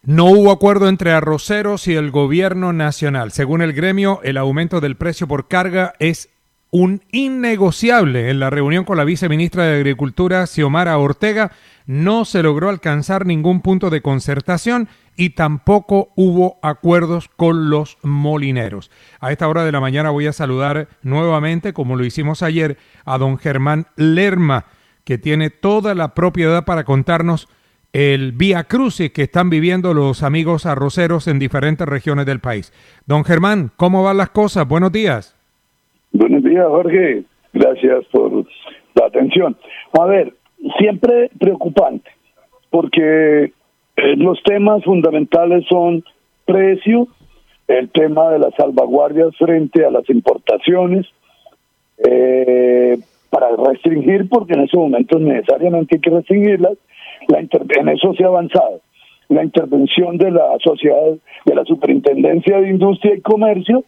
No hubo acuerdo entre arroceros y el gobierno nacional. Según el gremio, el aumento del precio por carga es un innegociable. En la reunión con la viceministra de Agricultura, Xiomara Ortega, no se logró alcanzar ningún punto de concertación y tampoco hubo acuerdos con los molineros. A esta hora de la mañana voy a saludar nuevamente, como lo hicimos ayer, a don Germán Lerma, que tiene toda la propiedad para contarnos el Vía Crucis que están viviendo los amigos arroceros en diferentes regiones del país. Don Germán, ¿cómo van las cosas? Buenos días. Buenos días, Jorge. Gracias por la atención. A ver, siempre preocupante, porque los temas fundamentales son precio, el tema de las salvaguardias frente a las importaciones, para restringir, porque en esos momentos necesariamente hay que restringirlas. En eso se ha avanzado. La intervención de la sociedad, de la Superintendencia de Industria y Comercio,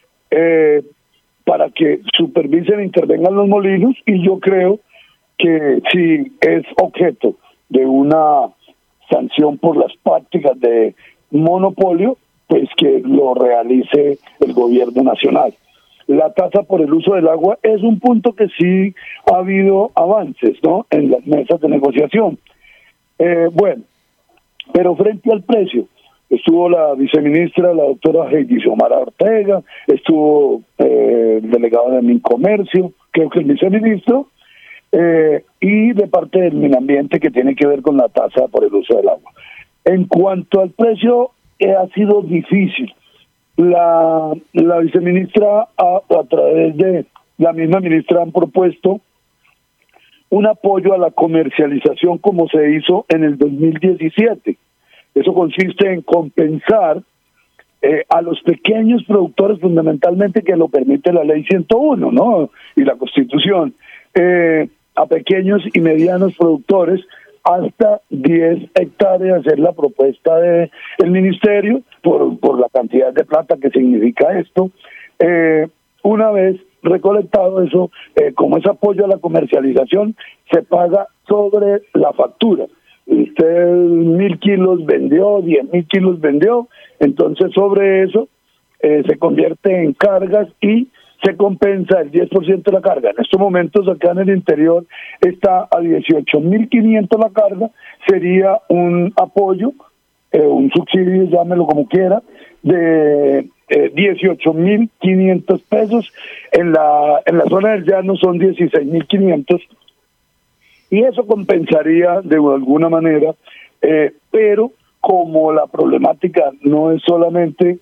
para que supervisen e intervengan los molinos, y yo creo que si es objeto de una sanción por las prácticas de monopolio, pues que lo realice el gobierno nacional. La tasa por el uso del agua es un punto que sí ha habido avances, ¿no?, en las mesas de negociación. Bueno, pero frente al precio, estuvo la viceministra, la doctora Heidi Xiomara Ortega, estuvo el delegado de Mincomercio, creo que el viceministro, y de parte del Minambiente, que tiene que ver con la tasa por el uso del agua. En cuanto al precio, ha sido difícil. La viceministra, a través de la misma ministra, han propuesto un apoyo a la comercialización como se hizo en el 2017. Eso consiste en compensar a los pequeños productores, fundamentalmente, que lo permite la ley 101, ¿no?, y la Constitución, a pequeños y medianos productores hasta 10 hectáreas, es la propuesta del ministerio, por la cantidad de plata que significa esto. Una vez recolectado eso, como es apoyo a la comercialización, se paga sobre la factura. Usted 1.000 kilos vendió, 10.000 kilos vendió, entonces sobre eso se convierte en cargas y se compensa el 10% de la carga. En estos momentos acá en el interior está a 18.500 la carga, sería un apoyo, un subsidio, llámelo como quiera, de 18.500 pesos. En la zona del llano son 16.500, y eso compensaría de alguna manera, pero como la problemática no es solamente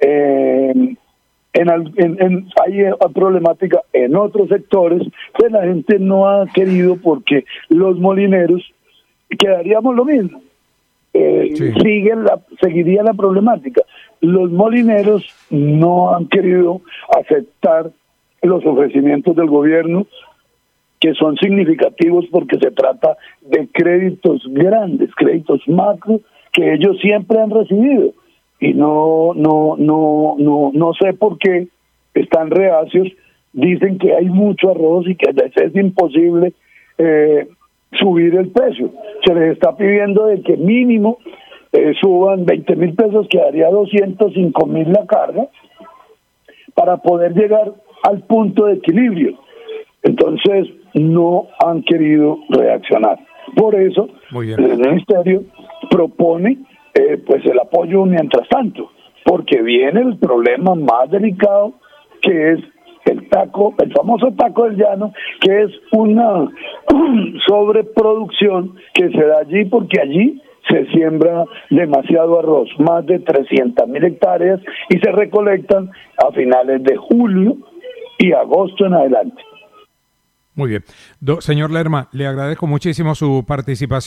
hay problemática en otros sectores, pues la gente no ha querido, porque los molineros quedaríamos lo mismo. Sí. Seguiría la problemática. Los molineros no han querido aceptar los ofrecimientos del gobierno, que son significativos porque se trata de créditos grandes, créditos macro, que ellos siempre han recibido, y no sé por qué están reacios. Dicen que hay mucho arroz y que es imposible subir el precio. Se les está pidiendo de que mínimo suban 20.000 pesos, que daría 205.000 la carga, para poder llegar al punto de equilibrio. Entonces no han querido reaccionar. Por eso el ministerio propone pues el apoyo mientras tanto, porque viene el problema más delicado, que es el famoso taco del llano, que es una sobreproducción que se da allí, porque allí se siembra demasiado arroz, más de 300.000 hectáreas, y se recolectan a finales de julio y agosto en adelante. Muy bien. Señor Lerma, le agradezco muchísimo su participación.